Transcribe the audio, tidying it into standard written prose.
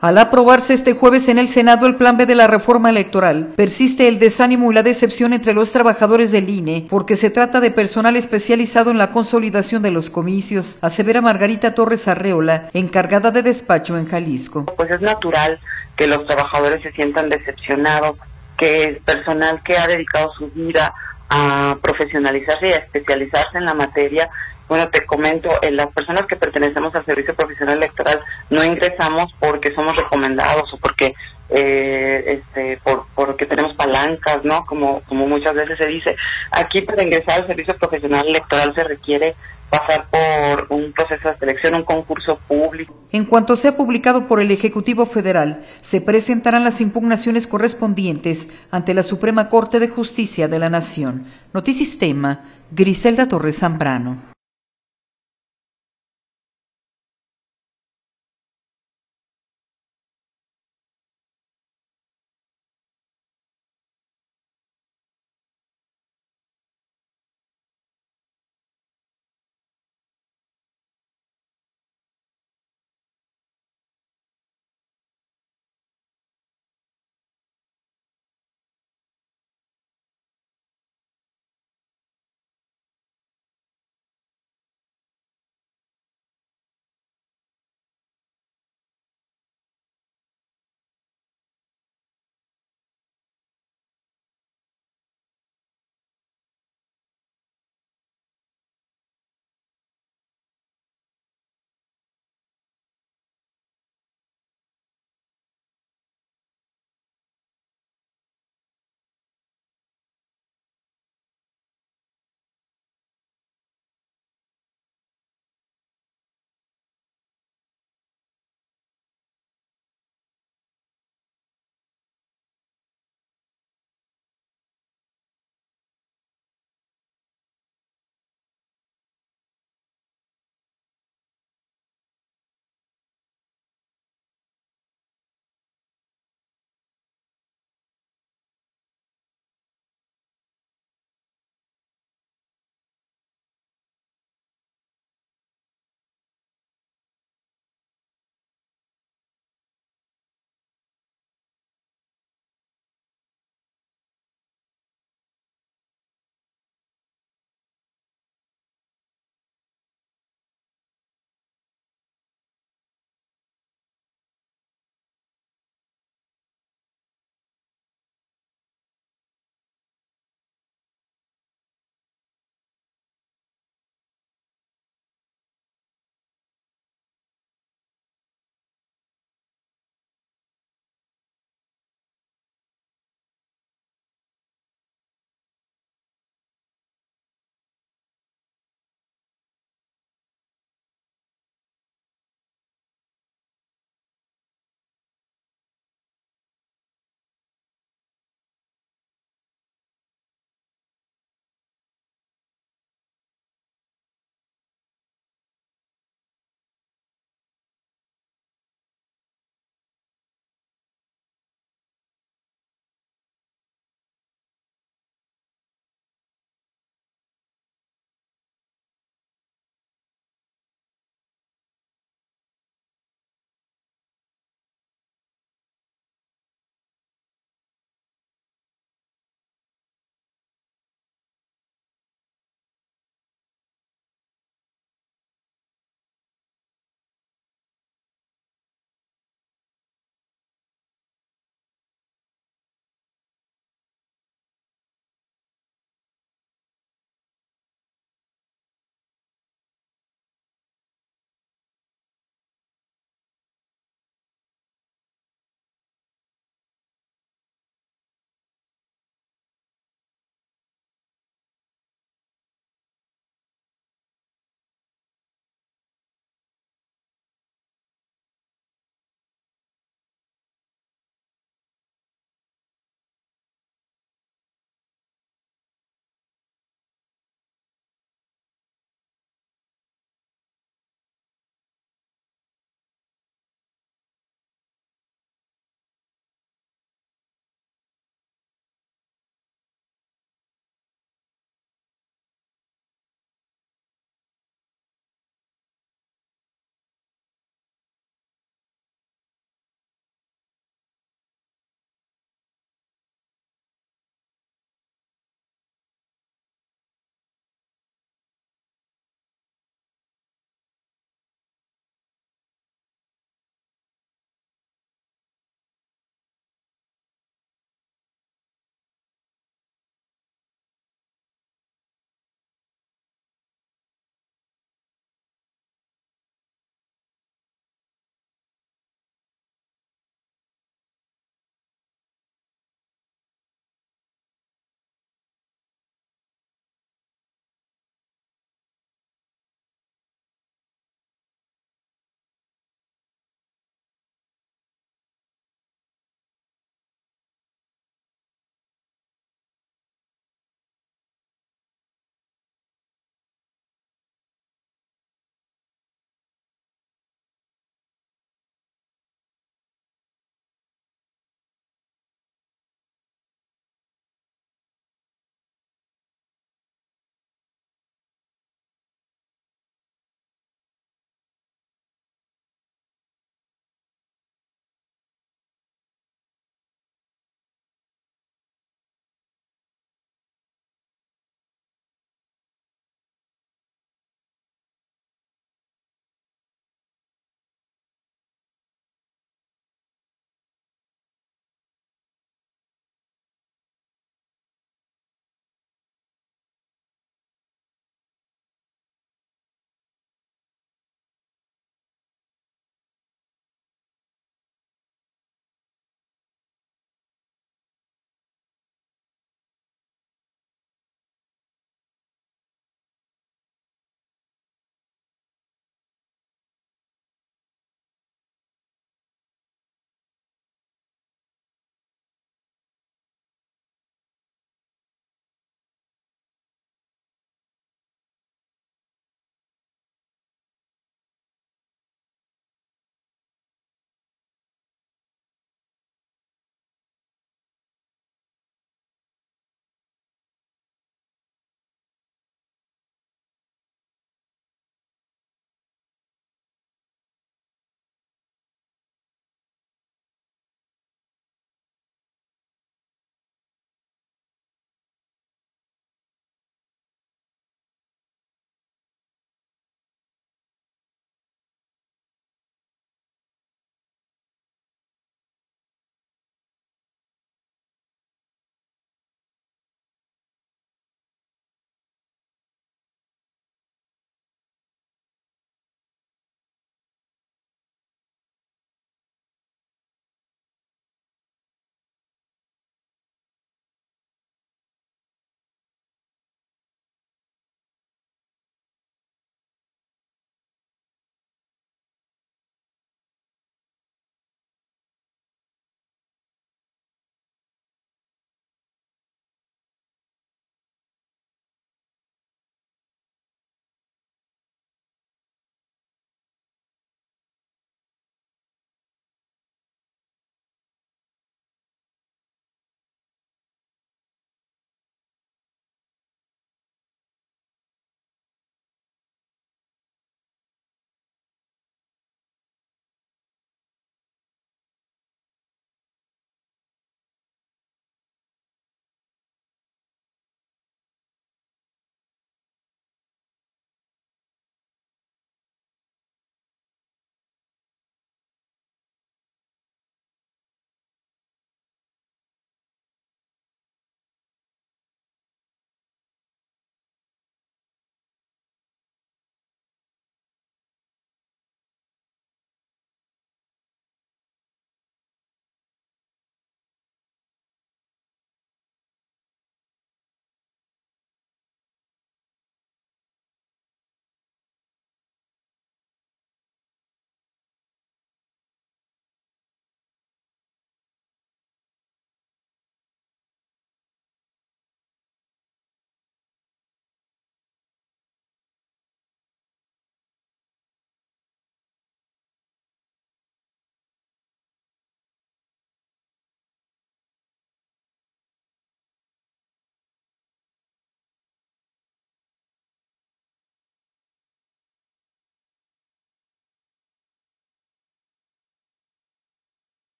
Al aprobarse este jueves en el Senado el Plan B de la reforma electoral, persiste el desánimo y la decepción entre los trabajadores del INE porque se trata de personal especializado en la consolidación de los comicios, asevera Margarita Torres Arreola, encargada de despacho en Jalisco. Pues es natural que los trabajadores se sientan decepcionados, que el personal que ha dedicado su vida a profesionalizarse y a especializarse en la materia. Bueno, te comento, las personas que pertenecemos al Servicio Profesional Electoral no ingresamos porque somos recomendados o porque porque tenemos palancas, ¿no? Como muchas veces se dice. Aquí para ingresar al Servicio Profesional Electoral se requiere pasar por un proceso de selección, un concurso público. En cuanto sea publicado por el Ejecutivo Federal, se presentarán las impugnaciones correspondientes ante la Suprema Corte de Justicia de la Nación. Notisistema, Griselda Torres Zambrano.